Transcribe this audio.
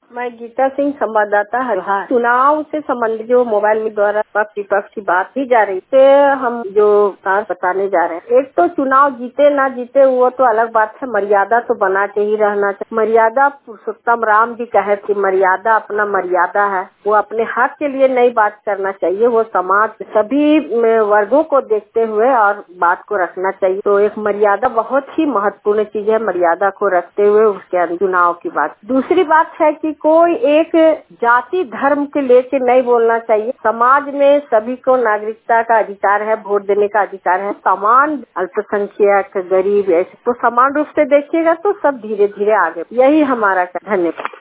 मैं गीता सिंह, संवाददाता हरिहार। चुनाव से संबंधित जो मोबाइल में द्वारा पक्ष विपक्ष की बात की जा रही है, हम जो बताने जा रहे हैं। एक तो चुनाव जीते ना जीते वो तो अलग बात है, मर्यादा तो बना के ही रहना चाहिए। मर्यादा पुरुषोत्तम राम भी कहे कि मर्यादा अपना मर्यादा है, वो अपने हक के लिए नहीं बात करना चाहिए, वो समाज सभी वर्गों को देखते हुए और बात को रखना चाहिए। तो एक मर्यादा बहुत ही महत्वपूर्ण चीज है, मर्यादा को रखते हुए उसके चुनाव की बात। दूसरी बात है कि कोई एक जाति धर्म के लेके नहीं बोलना चाहिए। समाज में सभी को नागरिकता का अधिकार है, वोट देने का अधिकार है। समान अल्पसंख्यक, गरीब, ऐसे तो समान रूप से देखिएगा तो सब धीरे धीरे आगे। यही हमारा धन्यवाद।